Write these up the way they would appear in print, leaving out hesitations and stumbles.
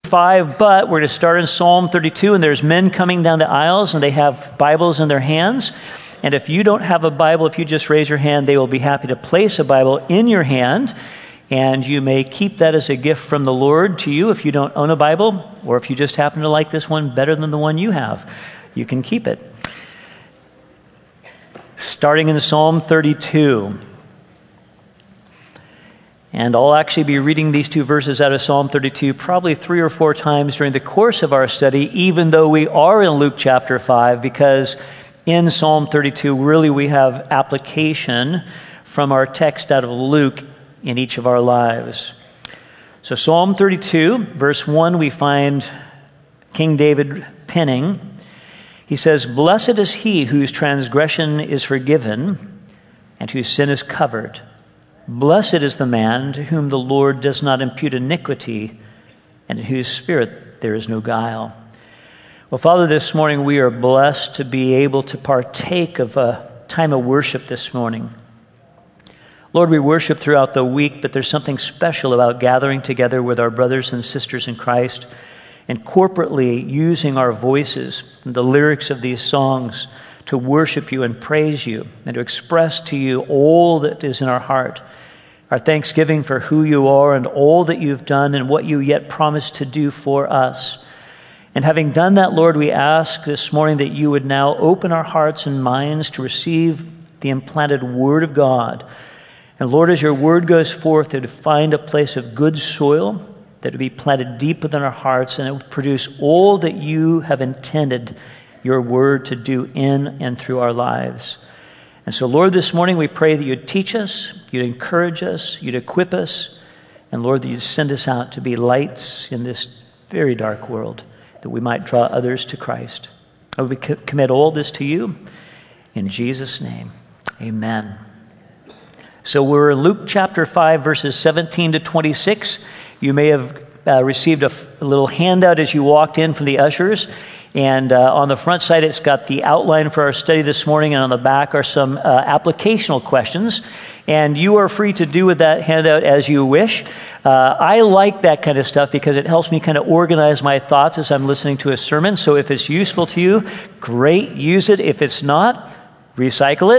5, but we're going to start in Psalm 32, and there's men coming down the aisles, and they have Bibles in their hands. And if you don't have a Bible, if you just raise your hand, they will be happy to place a Bible in your hand, and you may keep that as a gift from the Lord to you if you don't own a Bible, or if you just happen to like this one better than the one you have, you can keep it. Starting in Psalm 32. And I'll actually be reading these two verses out of Psalm 32 probably 3 or 4 times during the course of our study, even though we are in Luke chapter 5, because in Psalm 32, really we have application from our text out of Luke in each of our lives. So Psalm 32, verse 1, we find King David penning. He says, "Blessed is he whose transgression is forgiven and whose sin is covered. Blessed is the man to whom the Lord does not impute iniquity, and in whose spirit there is no guile." Well, Father, this morning we are blessed to be able to partake of a time of worship this morning. Lord, we worship throughout the week, but there's something special about gathering together with our brothers and sisters in Christ and corporately using our voices and the lyrics of these songs to worship you and praise you and to express to you all that is in our heart. Our thanksgiving for who you are and all that you've done and what you yet promise to do for us. And having done that, Lord, we ask this morning that you would now open our hearts and minds to receive the implanted Word of God. And Lord, as your Word goes forth, it would find a place of good soil that would be planted deep within our hearts, and it would produce all that you have intended your Word to do in and through our lives. And so, Lord, this morning we pray that you'd teach us, you'd encourage us, you'd equip us, and Lord, that you'd send us out to be lights in this very dark world, that we might draw others to Christ. I would commit all this to you in Jesus' name. Amen. So we're in Luke chapter 5, verses 17 to 26. You may have received a little handout as you walked in from the ushers. And on the front side, it's got the outline for our study this morning, and on the back are some applicational questions. And you are free to do with that handout as you wish. I like that kind of stuff because it helps me kind of organize my thoughts as I'm listening to a sermon. So if it's useful to you, great, use it. If it's not, recycle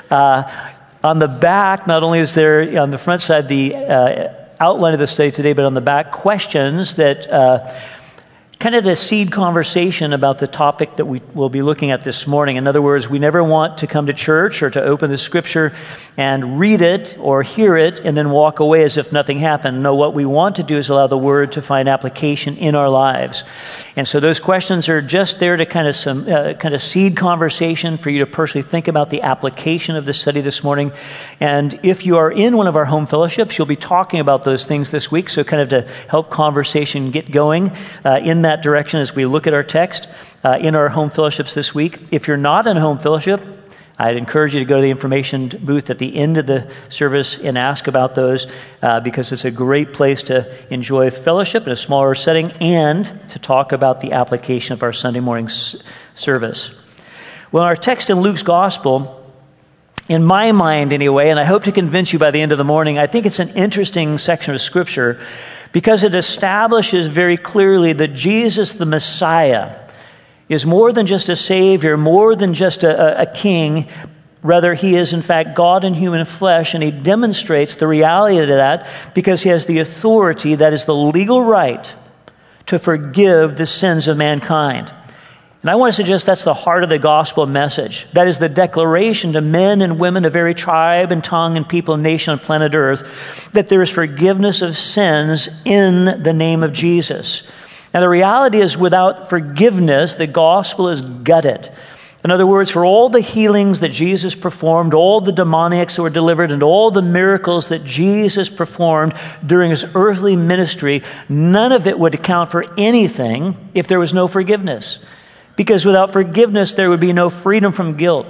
it. On the back, not only is there on the front side the outline of the study today, but on the back, questions that kind of a seed conversation about the topic that we will be looking at this morning. In other words, we never want to come to church or to open the Scripture and read it or hear it and then walk away as if nothing happened. No, what we want to do is allow the Word to find application in our lives. And so those questions are just there to kind of seed conversation for you to personally think about the application of the study this morning. And if you are in one of our home fellowships, you'll be talking about those things this week. So kind of to help conversation get going in that direction as we look at our text in our home fellowships this week. If you're not in a home fellowship, I'd encourage you to go to the information booth at the end of the service and ask about those because it's a great place to enjoy fellowship in a smaller setting and to talk about the application of our Sunday morning service. Well, our text in Luke's Gospel, in my mind anyway, and I hope to convince you by the end of the morning, I think it's an interesting section of Scripture because it establishes very clearly that Jesus, the Messiah, is more than just a Savior, more than just a king. Rather, he is in fact God in human flesh, and he demonstrates the reality of that because he has the authority, that is the legal right, to forgive the sins of mankind. And I want to suggest that's the heart of the gospel message. That is the declaration to men and women of every tribe and tongue and people and nation on planet Earth that there is forgiveness of sins in the name of Jesus. Now, the reality is without forgiveness, the gospel is gutted. In other words, for all the healings that Jesus performed, all the demoniacs that were delivered, and all the miracles that Jesus performed during his earthly ministry, none of it would account for anything if there was no forgiveness. Because without forgiveness, there would be no freedom from guilt,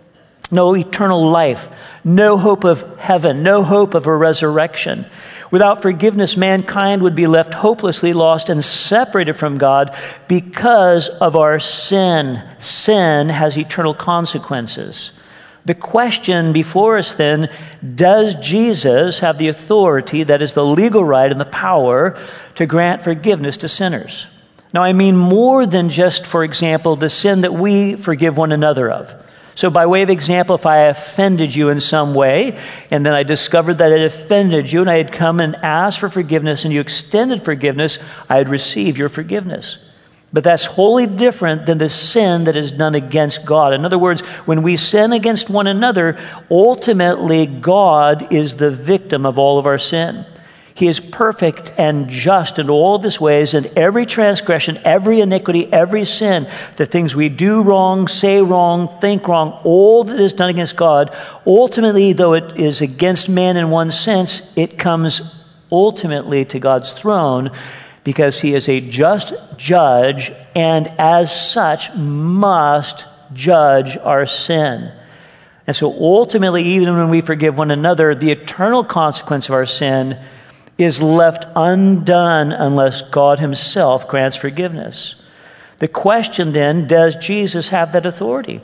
no eternal life, no hope of heaven, no hope of a resurrection. Without forgiveness, mankind would be left hopelessly lost and separated from God because of our sin. Sin has eternal consequences. The question before us then, does Jesus have the authority, that is the legal right and the power, to grant forgiveness to sinners? Now, I mean more than just, for example, the sin that we forgive one another of. So by way of example, if I offended you in some way, and then I discovered that it offended you, and I had come and asked for forgiveness, and you extended forgiveness, I had received your forgiveness. But that's wholly different than the sin that is done against God. In other words, when we sin against one another, ultimately God is the victim of all of our sin. He is perfect and just in all of his ways, and every transgression, every iniquity, every sin, the things we do wrong, say wrong, think wrong, all that is done against God, ultimately, though it is against man in one sense, it comes ultimately to God's throne, because he is a just judge and as such must judge our sin. And so ultimately, even when we forgive one another, the eternal consequence of our sin is left undone unless God himself grants forgiveness. The question then, does Jesus have that authority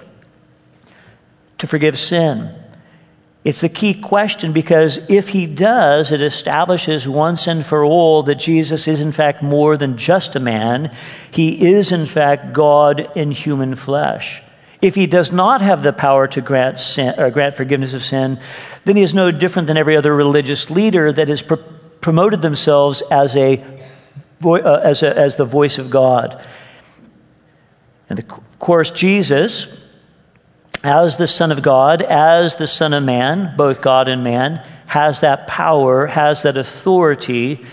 to forgive sin? It's the key question, because if he does, it establishes once and for all that Jesus is in fact more than just a man. He is in fact God in human flesh. If he does not have the power to grant forgiveness of sin, then he is no different than every other religious leader that has promoted themselves as the voice of God. And of course, Jesus, as the Son of God, as the Son of Man, both God and man, has that power, has that authority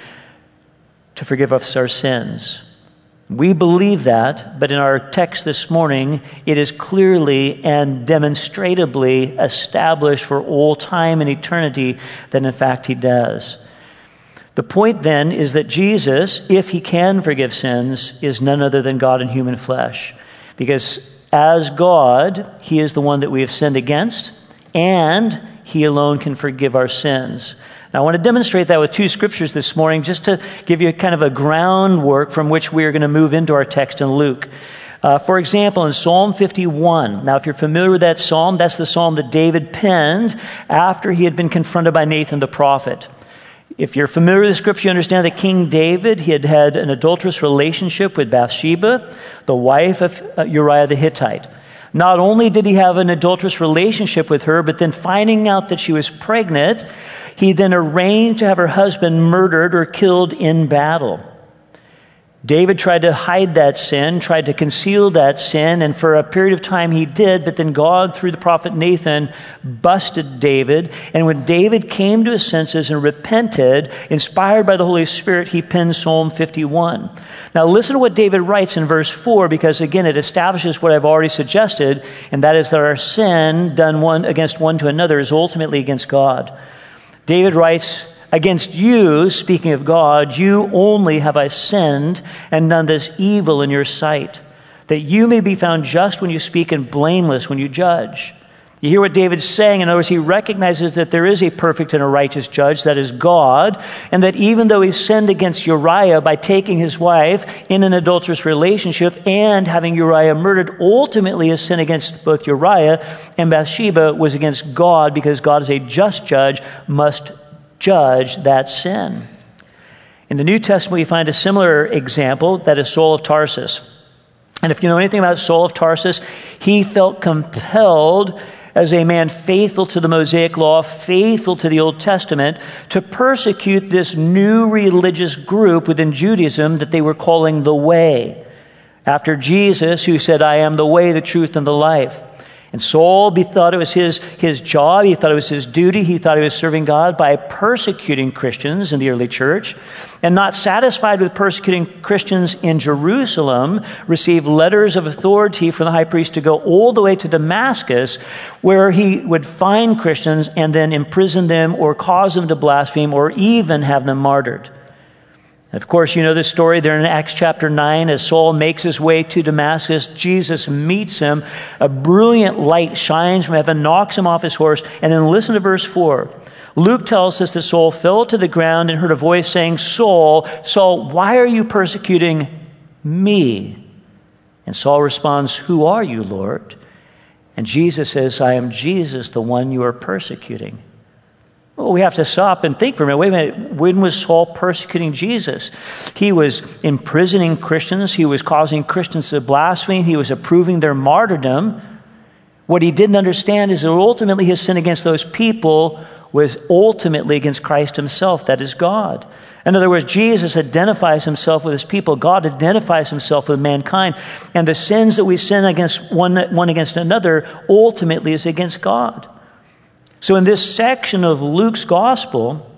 to forgive us our sins. We believe that, but in our text this morning, it is clearly and demonstratively established for all time and eternity that in fact he does. The point then is that Jesus, if he can forgive sins, is none other than God in human flesh. Because as God, he is the one that we have sinned against, and he alone can forgive our sins. Now, I want to demonstrate that with two scriptures this morning, just to give you kind of a groundwork from which we are going to move into our text in Luke. For example, in Psalm 51. Now, if you're familiar with that psalm, that's the psalm that David penned after he had been confronted by Nathan the prophet. If you're familiar with the scripture, you understand that King David, he had had an adulterous relationship with Bathsheba, the wife of Uriah the Hittite. Not only did he have an adulterous relationship with her, but then finding out that she was pregnant, he then arranged to have her husband murdered or killed in battle. David tried to hide that sin, tried to conceal that sin, and for a period of time he did, but then God, through the prophet Nathan, busted David. And when David came to his senses and repented, inspired by the Holy Spirit, he penned Psalm 51. Now listen to what David writes in verse 4, because again, it establishes what I've already suggested, and that is that our sin done one against one to another is ultimately against God. David writes, "Against you, speaking of God, you only have I sinned and done this evil in your sight, that you may be found just when you speak and blameless when you judge." You hear what David's saying. In other words, he recognizes that there is a perfect and a righteous judge, that is God, and that even though he sinned against Uriah by taking his wife in an adulterous relationship and having Uriah murdered, ultimately his sin against both Uriah and Bathsheba was against God, because God is a just judge, must judge that sin. In the New Testament, we find a similar example, that is Saul of Tarsus. And if you know anything about Saul of Tarsus, he felt compelled, as a man faithful to the Mosaic law, faithful to the Old Testament, to persecute this new religious group within Judaism that they were calling the Way, after Jesus, who said, "I am the way, the truth, and the life." And Saul thought it was his job, he thought it was his duty, he thought he was serving God by persecuting Christians in the early church. And not satisfied with persecuting Christians in Jerusalem, received letters of authority from the high priest to go all the way to Damascus, where he would find Christians and then imprison them or cause them to blaspheme or even have them martyred. Of course, you know the story there in Acts chapter 9. As Saul makes his way to Damascus, Jesus meets him. A brilliant light shines from heaven, knocks him off his horse. And then listen to verse 4. Luke tells us that Saul fell to the ground and heard a voice saying, "Saul, Saul, why are you persecuting me?" And Saul responds, "Who are you, Lord?" And Jesus says, I am Jesus, the one you are persecuting. Well, we have to stop and think for a minute. Wait a minute. When was Saul persecuting Jesus? He was imprisoning Christians. He was causing Christians to blaspheme. He was approving their martyrdom. What he didn't understand is that ultimately his sin against those people was ultimately against Christ himself, that is God. In other words, Jesus identifies himself with his people. God identifies himself with mankind. And the sins that we sin against one against another ultimately is against God. So in this section of Luke's gospel,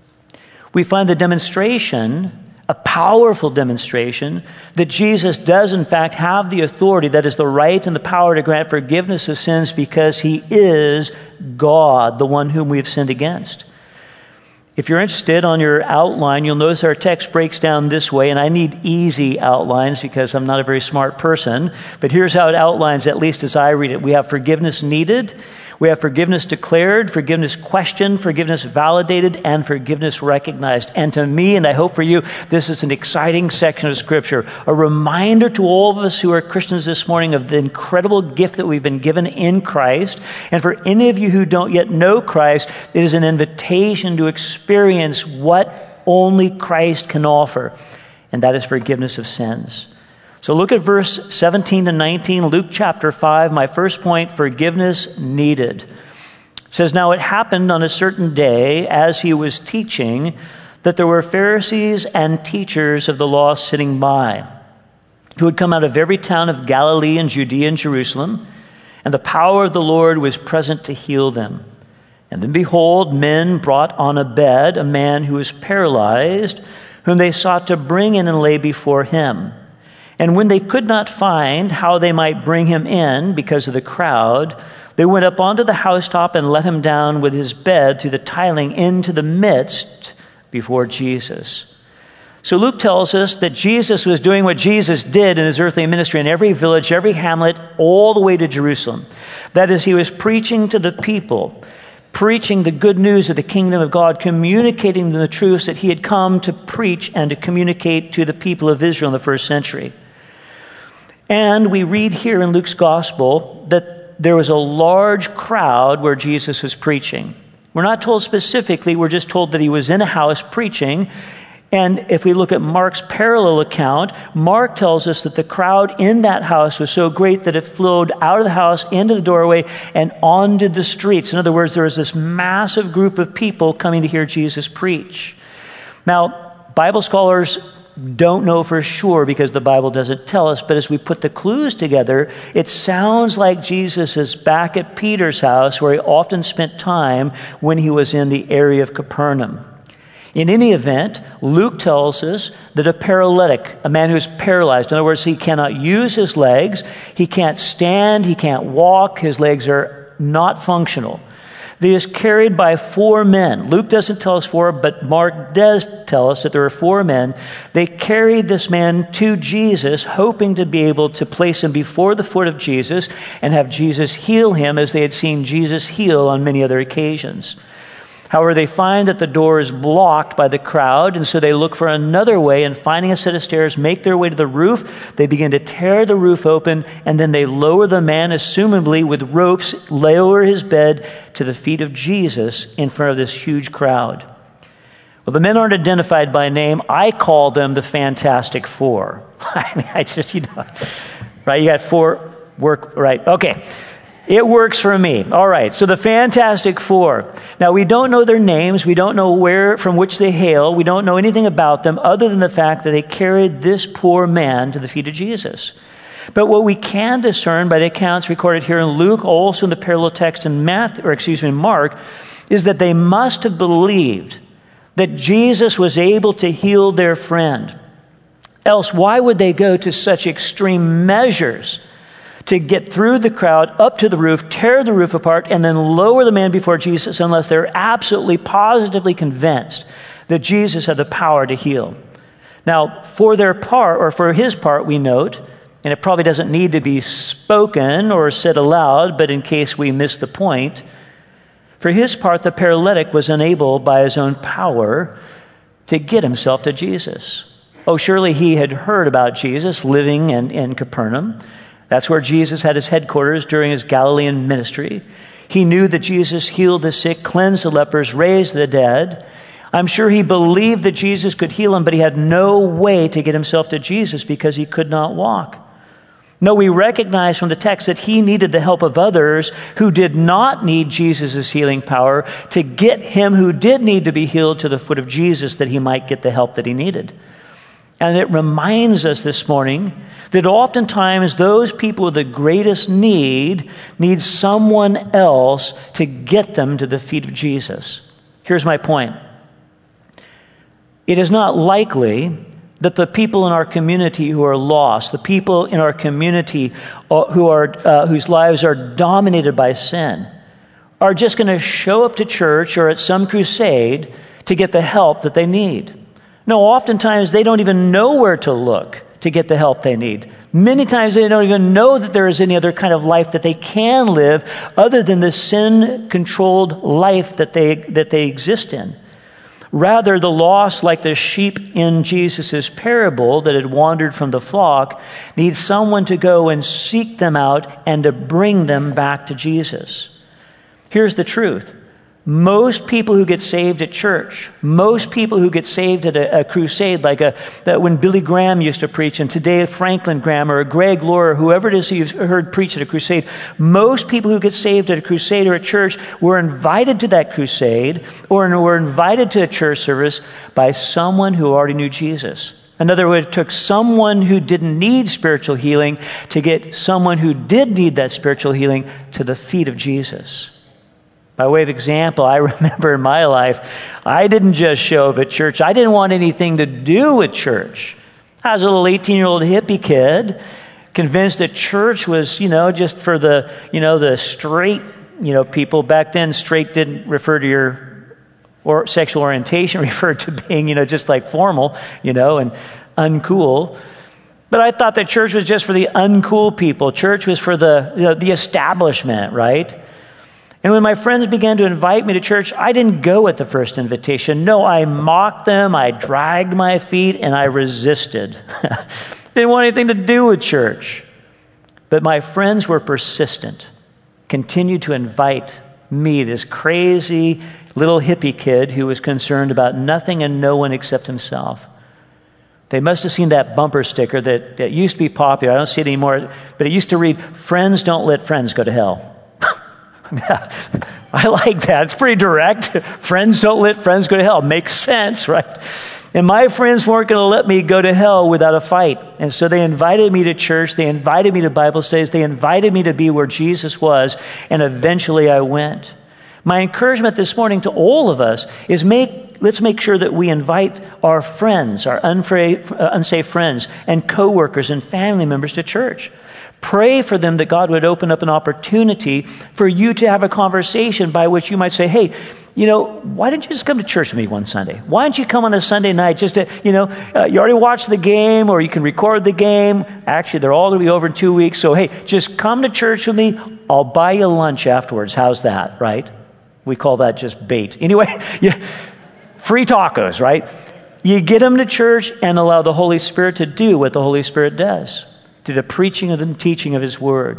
we find the demonstration, a powerful demonstration, that Jesus does in fact have the authority, that is the right and the power to grant forgiveness of sins because he is God, the one whom we have sinned against. If you're interested on your outline, you'll notice our text breaks down this way, and I need easy outlines because I'm not a very smart person, but here's how it outlines, at least as I read it. We have forgiveness needed, we have forgiveness declared, forgiveness questioned, forgiveness validated, and forgiveness recognized. And to me, and I hope for you, this is an exciting section of Scripture, a reminder to all of us who are Christians this morning of the incredible gift that we've been given in Christ. And for any of you who don't yet know Christ, it is an invitation to experience what only Christ can offer, and that is forgiveness of sins. So look at verse 17 to 19, Luke chapter 5. My first point, forgiveness needed. It says, now it happened on a certain day as he was teaching that there were Pharisees and teachers of the law sitting by, who had come out of every town of Galilee and Judea and Jerusalem, and the power of the Lord was present to heal them. And then behold, men brought on a bed a man who was paralyzed, whom they sought to bring in and lay before him. And when they could not find how they might bring him in because of the crowd, they went up onto the housetop and let him down with his bed through the tiling into the midst before Jesus. So Luke tells us that Jesus was doing what Jesus did in his earthly ministry in every village, every hamlet, all the way to Jerusalem. That is, he was preaching to the people, preaching the good news of the kingdom of God, communicating the truths that he had come to preach and to communicate to the people of Israel in the first century. And we read here in Luke's gospel that there was a large crowd where Jesus was preaching. We're not told specifically, we're just told that he was in a house preaching. And if we look at Mark's parallel account, Mark tells us that the crowd in that house was so great that it flowed out of the house into the doorway and onto the streets. In other words, there was this massive group of people coming to hear Jesus preach. Now, Bible scholars don't know for sure because the Bible doesn't tell us, but as we put the clues together, it sounds like Jesus is back at Peter's house where he often spent time when he was in the area of Capernaum. In any event, Luke tells us that a paralytic, a man who is paralyzed, in other words, he cannot use his legs, he can't stand, he can't walk, his legs are not functional. He is carried by 4 men. Luke doesn't tell us 4, but Mark does tell us that there are 4 men. They carried this man to Jesus, hoping to be able to place him before the foot of Jesus and have Jesus heal him as they had seen Jesus heal on many other occasions. However, they find that the door is blocked by the crowd, and so they look for another way, and finding a set of stairs, make their way to the roof. They begin to tear the roof open, and then they lower the man, assumably with ropes, lower his bed to the feet of Jesus in front of this huge crowd. Well, the men aren't identified by name. I call them the Fantastic Four. Right? You got 4 work, right? Okay. It works for me. All right, so the Fantastic Four. Now, we don't know their names. We don't know from which they hail. We don't know anything about them other than the fact that they carried this poor man to the feet of Jesus. But what we can discern by the accounts recorded here in Luke, also in the parallel text in Mark, is that they must have believed that Jesus was able to heal their friend. Else, why would they go to such extreme measures to get through the crowd, up to the roof, tear the roof apart, and then lower the man before Jesus unless they're absolutely, positively convinced that Jesus had the power to heal? Now, for their part, or for his part, we note, and it probably doesn't need to be spoken or said aloud, but in case we miss the point, for his part, the paralytic was unable by his own power to get himself to Jesus. Oh, surely he had heard about Jesus living in Capernaum. That's where Jesus had his headquarters during his Galilean ministry. He knew that Jesus healed the sick, cleansed the lepers, raised the dead. I'm sure he believed that Jesus could heal him, but he had no way to get himself to Jesus because he could not walk. No, we recognize from the text that he needed the help of others who did not need Jesus' healing power to get him who did need to be healed to the foot of Jesus that he might get the help that he needed. And it reminds us this morning that oftentimes those people with the greatest need someone else to get them to the feet of Jesus. Here's my point. It is not likely that the people in our community who are lost, the people in our community whose lives are dominated by sin, are just going to show up to church or at some crusade to get the help that they need. No, oftentimes they don't even know where to look to get the help they need. Many times they don't even know that there is any other kind of life that they can live other than the sin-controlled life that they exist in. Rather, the lost, like the sheep in Jesus' parable that had wandered from the flock, need someone to go and seek them out and to bring them back to Jesus. Here's the truth. Most people who get saved at church, most people who get saved at a crusade, like that when Billy Graham used to preach, and today Franklin Graham or Greg Laurie, or whoever it is you've heard preach at a crusade, most people who get saved at a crusade or at church were invited to that crusade or were invited to a church service by someone who already knew Jesus. In other words, it took someone who didn't need spiritual healing to get someone who did need that spiritual healing to the feet of Jesus. By way of example, I remember in my life, I didn't just show up at church. I didn't want anything to do with church. I was a little 18-year-old hippie kid, convinced that church was, just for the straight, people. Back then, straight didn't refer to your sexual orientation, referred to being, just like formal, and uncool. But I thought that church was just for the uncool people. Church was for the establishment, right? And when my friends began to invite me to church, I didn't go at the first invitation. No, I mocked them, I dragged my feet, and I resisted. Didn't want anything to do with church. But my friends were persistent, continued to invite me, this crazy little hippie kid who was concerned about nothing and no one except himself. They must have seen that bumper sticker that used to be popular. I don't see it anymore, but it used to read, "Friends don't let friends go to hell." Yeah, I like that. It's pretty direct. Friends don't let friends go to hell. Makes sense, right? And my friends weren't going to let me go to hell without a fight. And so they invited me to church. They invited me to Bible studies. They invited me to be where Jesus was. And eventually I went. My encouragement this morning to all of us is let's make sure that we invite our friends, our unsafe friends and coworkers and family members to church. Pray for them that God would open up an opportunity for you to have a conversation by which you might say, "Hey, why didn't you just come to church with me one Sunday? Why don't you come on a Sunday night just to, you already watched the game, or you can record the game. Actually, they're all going to be over in 2 weeks. So, hey, just come to church with me. I'll buy you lunch afterwards." How's that, right? We call that just bait. Anyway, free tacos, right? You get them to church and allow the Holy Spirit to do what the Holy Spirit does, to the preaching and teaching of His Word.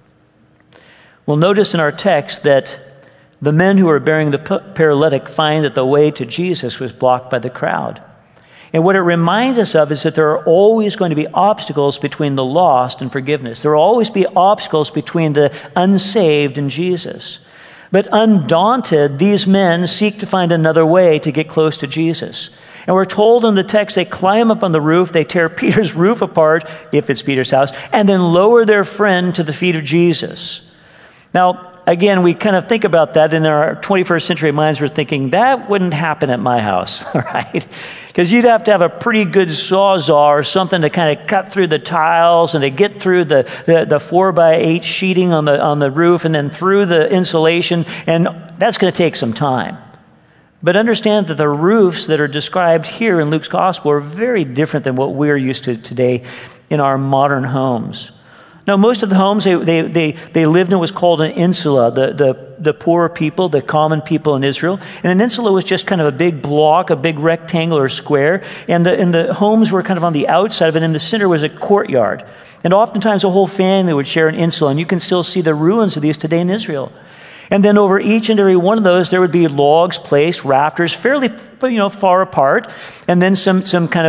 We'll notice in our text that the men who are bearing the paralytic find that the way to Jesus was blocked by the crowd. And what it reminds us of is that there are always going to be obstacles between the lost and forgiveness. There will always be obstacles between the unsaved and Jesus. But undaunted, these men seek to find another way to get close to Jesus. And we're told in the text they climb up on the roof, they tear Peter's roof apart, if it's Peter's house, and then lower their friend to the feet of Jesus. Now, again, we kind of think about that in our 21st century minds. We're thinking, that wouldn't happen at my house, right? Because you'd have to have a pretty good sawzall or something to kind of cut through the tiles and to get through the 4x8 sheeting on the roof and then through the insulation, and that's going to take some time. But understand that the roofs that are described here in Luke's gospel are very different than what we're used to today in our modern homes. Now, most of the homes they lived in was called an insula, the poorer people, the common people in Israel. And an insula was just kind of a big block, a big rectangular square. And the homes were kind of on the outside of it. And in the center was a courtyard. And oftentimes a whole family would share an insula. And you can still see the ruins of these today in Israel. And then over each and every one of those, there would be logs placed, rafters, fairly far apart, and then some kind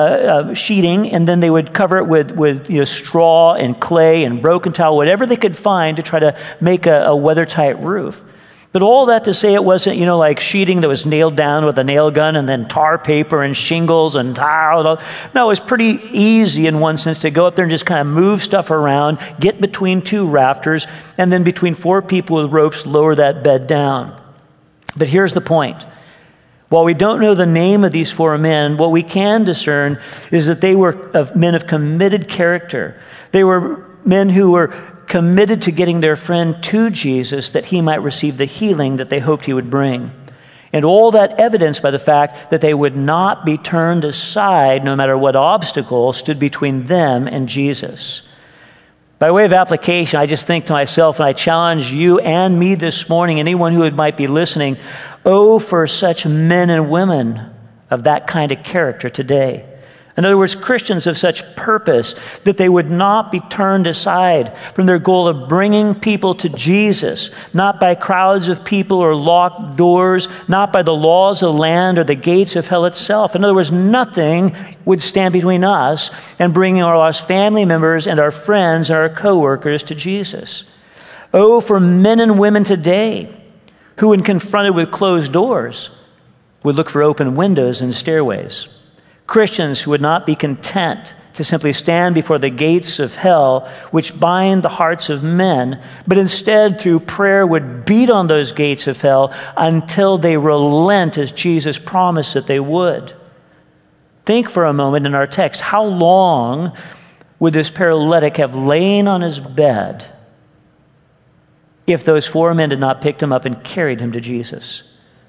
of sheeting, and then they would cover it with straw and clay and broken tile, whatever they could find to try to make a weather-tight roof. But all that to say it wasn't, like sheeting that was nailed down with a nail gun and then tar paper and shingles and tile. No, it was pretty easy in one sense to go up there and just kind of move stuff around, get between two rafters, and then between four people with ropes, lower that bed down. But here's the point. While we don't know the name of these four men, what we can discern is that they were men of committed character. They were men who were committed to getting their friend to Jesus that he might receive the healing that they hoped he would bring. And all that evidenced by the fact that they would not be turned aside no matter what obstacle stood between them and Jesus. By way of application, I just think to myself, and I challenge you and me this morning, anyone who might be listening, oh, for such men and women of that kind of character today. In other words, Christians of such purpose that they would not be turned aside from their goal of bringing people to Jesus, not by crowds of people or locked doors, not by the laws of the land or the gates of hell itself. In other words, nothing would stand between us and bringing our lost family members and our friends and our co-workers to Jesus. Oh, for men and women today who, when confronted with closed doors, would look for open windows and stairways. Christians who would not be content to simply stand before the gates of hell, which bind the hearts of men, but instead through prayer would beat on those gates of hell until they relent as Jesus promised that they would. Think for a moment in our text, how long would this paralytic have lain on his bed if those four men did not pick him up and carried him to Jesus?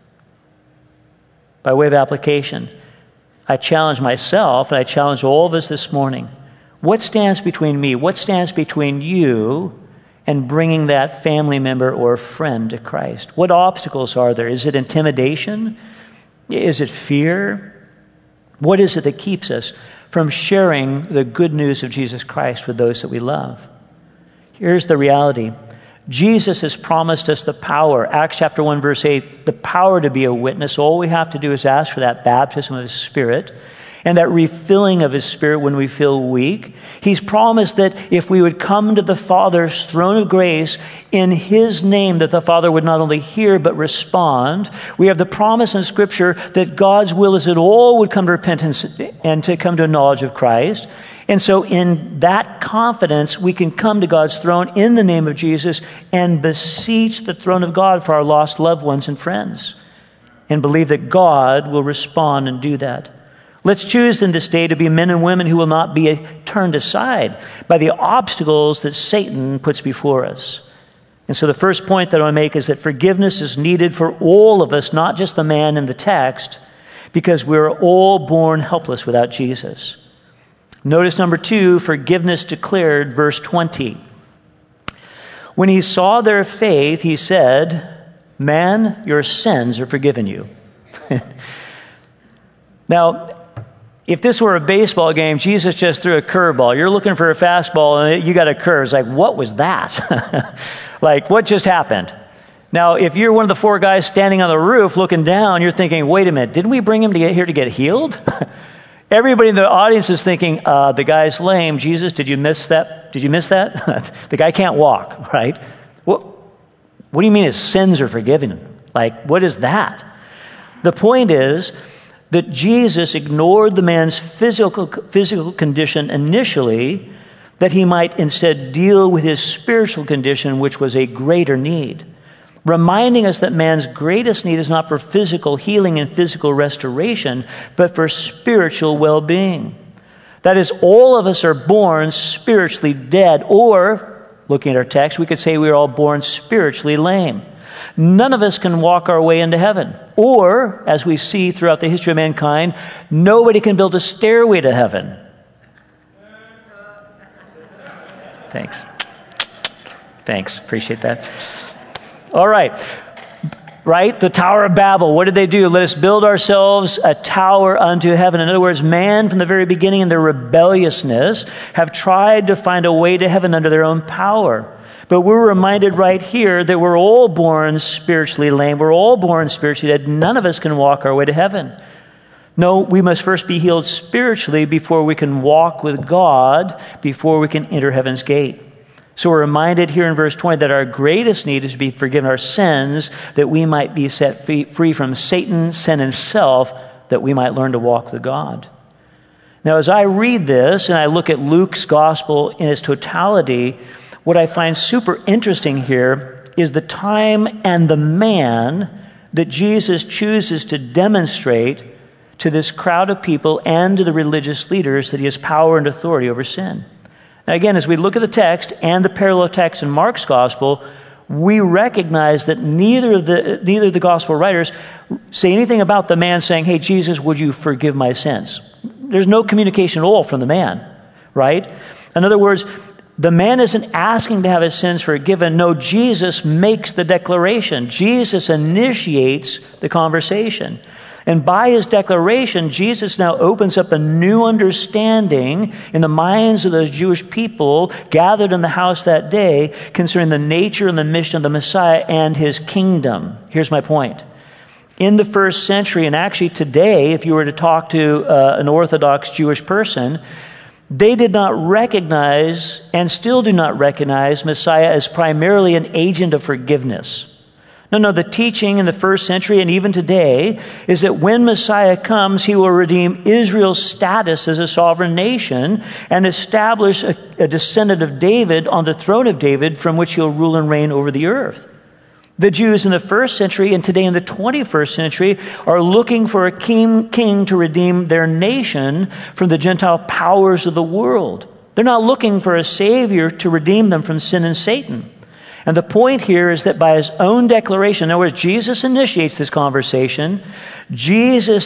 By way of application, I challenge myself, and I challenge all of us this morning. What stands between me? What stands between you and bringing that family member or friend to Christ? What obstacles are there? Is it intimidation? Is it fear? What is it that keeps us from sharing the good news of Jesus Christ with those that we love? Here's the reality. Jesus has promised us the power, Acts chapter 1, verse 8, the power to be a witness. All we have to do is ask for that baptism of His Spirit and that refilling of His Spirit when we feel weak. He's promised that if we would come to the Father's throne of grace in His name, that the Father would not only hear but respond. We have the promise in Scripture that God's will is that all would come to repentance and to come to a knowledge of Christ. And so in that confidence, we can come to God's throne in the name of Jesus and beseech the throne of God for our lost loved ones and friends and believe that God will respond and do that. Let's choose in this day to be men and women who will not be turned aside by the obstacles that Satan puts before us. And so the first point that I want to make is that forgiveness is needed for all of us, not just the man in the text, because we're all born helpless without Jesus. Notice number 2, forgiveness declared, verse 20. When he saw their faith, he said, "Man, your sins are forgiven you." Now, if this were a baseball game, Jesus just threw a curveball. You're looking for a fastball and you got a curve. It's like, what was that? Like, what just happened? Now, if you're one of the four guys standing on the roof looking down, you're thinking, wait a minute, didn't we bring him to get here to get healed? Everybody in the audience is thinking, the guy's lame. Jesus, did you miss that? Did you miss that? The guy can't walk, right? What do you mean his sins are forgiven? Like, what is that? The point is that Jesus ignored the man's physical condition initially, that he might instead deal with his spiritual condition, which was a greater need. Reminding us that man's greatest need is not for physical healing and physical restoration, but for spiritual well-being. That is, all of us are born spiritually dead, or, looking at our text, we could say we are all born spiritually lame. None of us can walk our way into heaven. Or, as we see throughout the history of mankind, nobody can build a stairway to heaven. Thanks. Appreciate that. All right. Right? The Tower of Babel. What did they do? Let us build ourselves a tower unto heaven. In other words, man from the very beginning in their rebelliousness have tried to find a way to heaven under their own power. But we're reminded right here that we're all born spiritually lame. We're all born spiritually dead. None of us can walk our way to heaven. No, we must first be healed spiritually before we can walk with God, before we can enter heaven's gate. So we're reminded here in verse 20 that our greatest need is to be forgiven our sins, that we might be set free from Satan, sin, and self, that we might learn to walk with God. Now, as I read this and I look at Luke's gospel in its totality, what I find super interesting here is the time and the man that Jesus chooses to demonstrate to this crowd of people and to the religious leaders that he has power and authority over sin. Now again, as we look at the text and the parallel text in Mark's gospel, we recognize that neither of the gospel writers say anything about the man saying, "Hey, Jesus, would you forgive my sins?" There's no communication at all from the man, right? In other words, the man isn't asking to have his sins forgiven. No, Jesus makes the declaration. Jesus initiates the conversation. And by his declaration, Jesus now opens up a new understanding in the minds of those Jewish people gathered in the house that day concerning the nature and the mission of the Messiah and his kingdom. Here's my point. In the first century, and actually today, if you were to talk to an Orthodox Jewish person, they did not recognize and still do not recognize Messiah as primarily an agent of forgiveness. No, the teaching in the first century and even today is that when Messiah comes, he will redeem Israel's status as a sovereign nation and establish a descendant of David on the throne of David from which he'll rule and reign over the earth. The Jews in the first century and today in the 21st century are looking for a king to redeem their nation from the Gentile powers of the world. They're not looking for a savior to redeem them from sin and Satan. And the point here is that by his own declaration, in other words, Jesus initiates this conversation. Jesus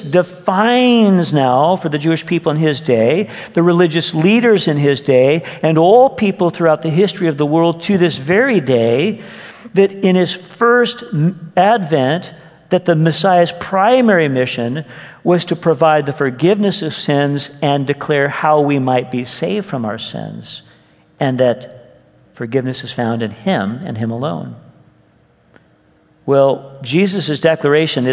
defines now for the Jewish people in his day, the religious leaders in his day, and all people throughout the history of the world to this very day, that in his first advent, that the Messiah's primary mission was to provide the forgiveness of sins and declare how we might be saved from our sins, and that forgiveness is found in him and him alone. Well, Jesus' declaration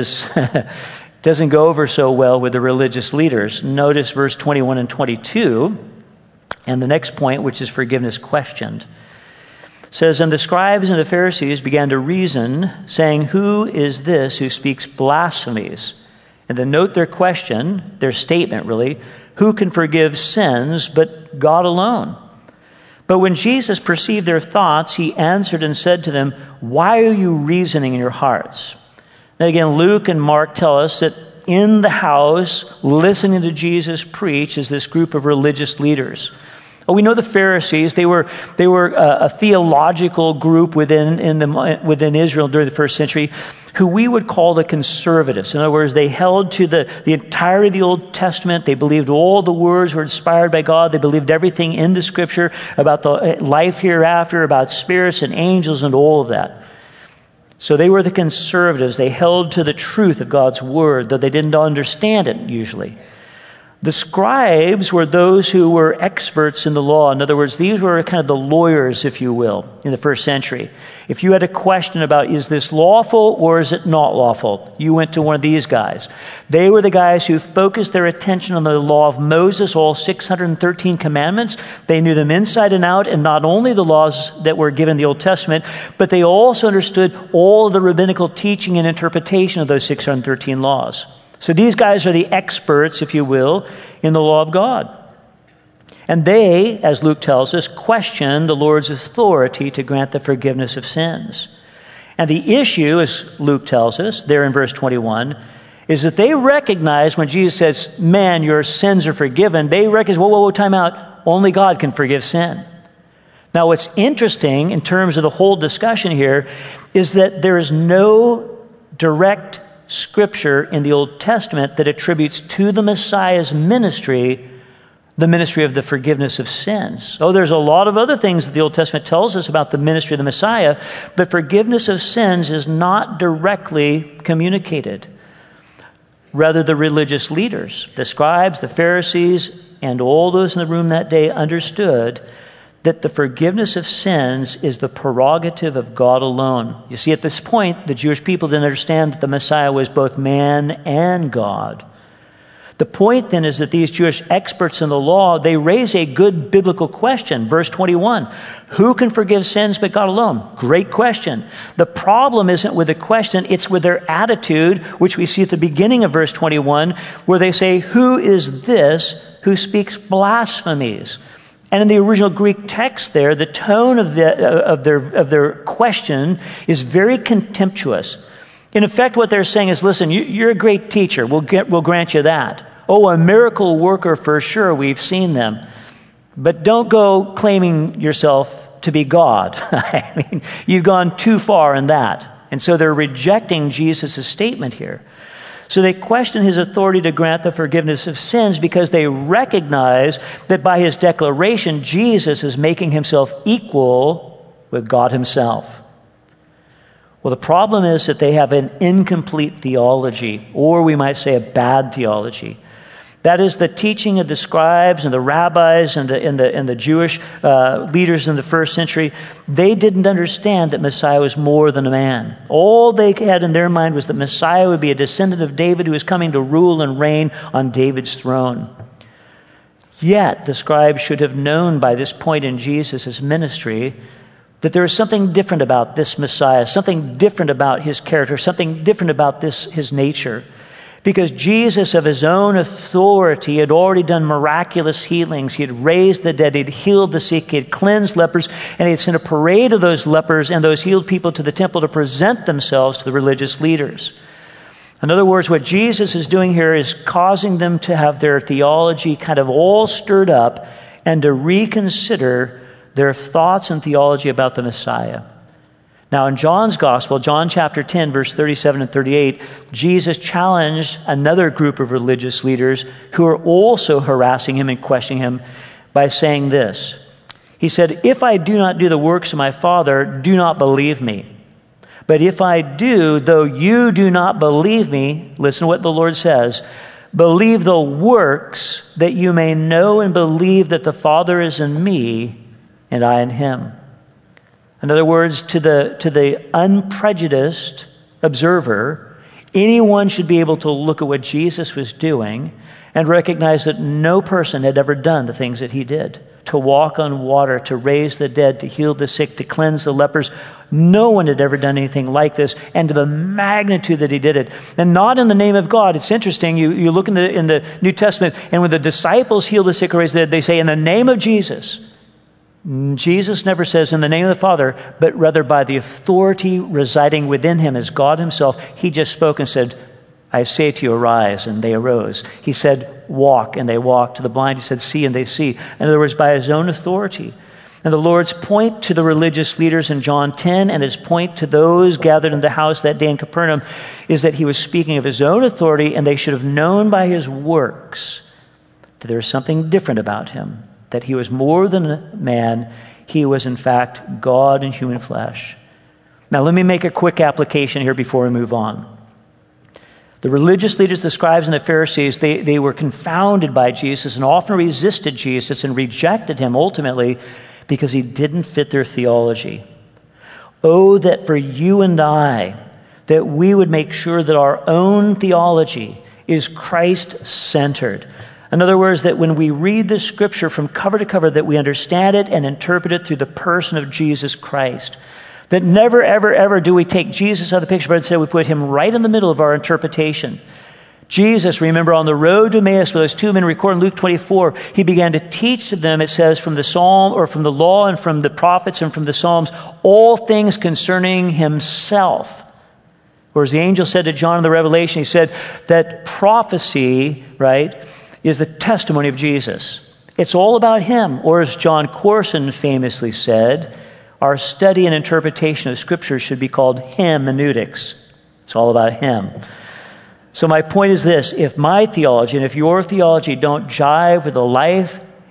doesn't go over so well with the religious leaders. Notice verse 21 and 22, and the next point, which is forgiveness questioned. It says, "And the scribes and the Pharisees began to reason, saying, 'Who is this who speaks blasphemies?' And then note their question, their statement really, 'Who can forgive sins but God alone?' But when Jesus perceived their thoughts, he answered and said to them, 'Why are you reasoning in your hearts?'" Now again, Luke and Mark tell us that in the house, listening to Jesus preach, is this group of religious leaders. Well, we know the Pharisees. They were a theological group within Israel during the first century, who we would call the conservatives. In other words, they held to the entirety of the Old Testament. They believed all the words were inspired by God. They believed everything in the Scripture about the life hereafter, about spirits and angels and all of that. So they were the conservatives. They held to the truth of God's Word, though they didn't understand it usually. The scribes were those who were experts in the law. In other words, these were kind of the lawyers, if you will, in the first century. If you had a question about, is this lawful or is it not lawful, you went to one of these guys. They were the guys who focused their attention on the law of Moses, all 613 commandments. They knew them inside and out, and not only the laws that were given in the Old Testament, but they also understood all the rabbinical teaching and interpretation of those 613 laws. So these guys are the experts, if you will, in the law of God. And they, as Luke tells us, question the Lord's authority to grant the forgiveness of sins. And the issue, as Luke tells us, there in verse 21, is that they recognize when Jesus says, "Man, your sins are forgiven," they recognize, whoa, time out. Only God can forgive sin. Now, what's interesting in terms of the whole discussion here is that there is no direct Scripture in the Old Testament that attributes to the Messiah's ministry the ministry of the forgiveness of sins. Oh, there's a lot of other things that the Old Testament tells us about the ministry of the Messiah, but forgiveness of sins is not directly communicated. Rather, the religious leaders, the scribes, the Pharisees, and all those in the room that day understood that the forgiveness of sins is the prerogative of God alone. You see, at this point, the Jewish people didn't understand that the Messiah was both man and God. The point then is that these Jewish experts in the law, they raise a good biblical question. Verse 21, who can forgive sins but God alone? Great question. The problem isn't with the question, it's with their attitude, which we see at the beginning of verse 21, where they say, who is this who speaks blasphemies? And in the original Greek text there, the tone of their question is very contemptuous. In effect, what they're saying is, listen, you're a great teacher. We'll grant you that. Oh, a miracle worker for sure. We've seen them. But don't go claiming yourself to be God. I mean, you've gone too far in that. And so they're rejecting Jesus' statement here. So they question his authority to grant the forgiveness of sins because they recognize that by his declaration, Jesus is making himself equal with God himself. Well, the problem is that they have an incomplete theology, or we might say a bad theology. That is the teaching of the scribes and the rabbis and the Jewish leaders in the first century. They didn't understand that Messiah was more than a man. All they had in their mind was that Messiah would be a descendant of David who was coming to rule and reign on David's throne. Yet, the scribes should have known by this point in Jesus' ministry that there is something different about this Messiah, something different about his character, something different about his nature. Because Jesus, of his own authority, had already done miraculous healings. He had raised the dead. He had healed the sick. He had cleansed lepers. And he had sent a parade of those lepers and those healed people to the temple to present themselves to the religious leaders. In other words, what Jesus is doing here is causing them to have their theology kind of all stirred up and to reconsider their thoughts and theology about the Messiah. Now, in John's Gospel, John chapter 10, verse 37 and 38, Jesus challenged another group of religious leaders who are also harassing him and questioning him by saying this. He said, if I do not do the works of my Father, do not believe me. But if I do, though you do not believe me, listen to what the Lord says, believe the works that you may know and believe that the Father is in me and I in him. In other words, to the unprejudiced observer, anyone should be able to look at what Jesus was doing and recognize that no person had ever done the things that he did. To walk on water, to raise the dead, to heal the sick, to cleanse the lepers. No one had ever done anything like this, and to the magnitude that he did it. And not in the name of God. It's interesting, you look in the New Testament, and when the disciples heal the sick or raise the dead, they say, in the name of Jesus. Jesus never says in the name of the Father, but rather by the authority residing within him as God himself. He just spoke and said, I say to you, arise, and they arose. He said, walk, and they walked. To the blind, he said, see, and they see. In other words, by his own authority. And the Lord's point to the religious leaders in John 10 and his point to those gathered in the house that day in Capernaum is that he was speaking of his own authority, and they should have known by his works that there was something different about him. That he was more than a man. He was, in fact, God in human flesh. Now, let me make a quick application here before we move on. The religious leaders, the scribes and the Pharisees, they were confounded by Jesus and often resisted Jesus and rejected him ultimately because he didn't fit their theology. Oh, that for you and I, that we would make sure that our own theology is Christ-centered. In other words, that when we read the Scripture from cover to cover, that we understand it and interpret it through the person of Jesus Christ. That never, ever, ever do we take Jesus out of the picture, but instead we put him right in the middle of our interpretation. Jesus, remember, on the road to Emmaus, where those two men recorded in Luke 24, he began to teach to them, it says, from the Psalm, or from the law and from the prophets and from the Psalms, all things concerning himself. Or as the angel said to John in the Revelation, he said that prophecy, right, is the testimony of Jesus. It's all about him. Or as John Corson famously said, our study and interpretation of Scripture should be called hermeneutics. It's all about him. So my point is this: if my theology and if your theology don't jive with the life,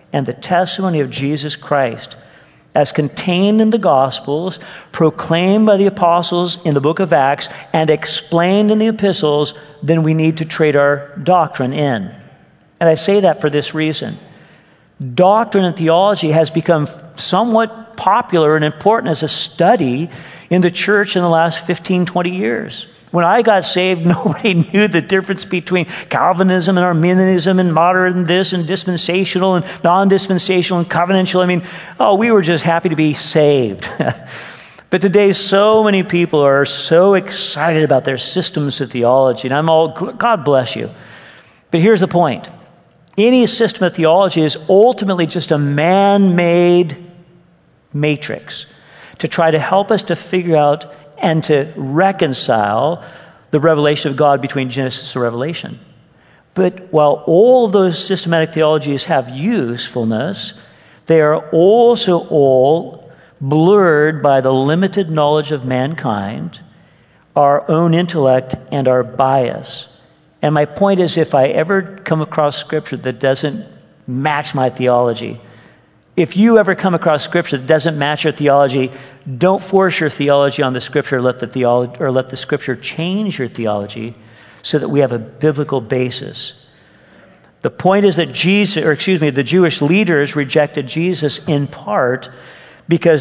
and the testimony of Jesus Christ, as contained in the Gospels, proclaimed by the apostles in the book of Acts, and explained in the epistles, then we need to trade our doctrine in. And I say that for this reason. Doctrine and theology has become somewhat popular and important as a study in the church in the last 15, 20 years. When I got saved, nobody knew the difference between Calvinism and Arminianism and modern this and dispensational and non-dispensational and covenantal. I mean, we were just happy to be saved. But today, so many people are so excited about their systems of theology, and God bless you. But here's the point. Any system of theology is ultimately just a man-made matrix to try to help us to figure out and to reconcile the revelation of God between Genesis and Revelation. But while all of those systematic theologies have usefulness, they are also all blurred by the limited knowledge of mankind, our own intellect, and our bias. And my point is, if I ever come across Scripture that doesn't match my theology, if you ever come across Scripture that doesn't match your theology, don't force your theology on the Scripture, let the Scripture change your theology so that we have a biblical basis. The point is that the Jewish leaders rejected Jesus in part because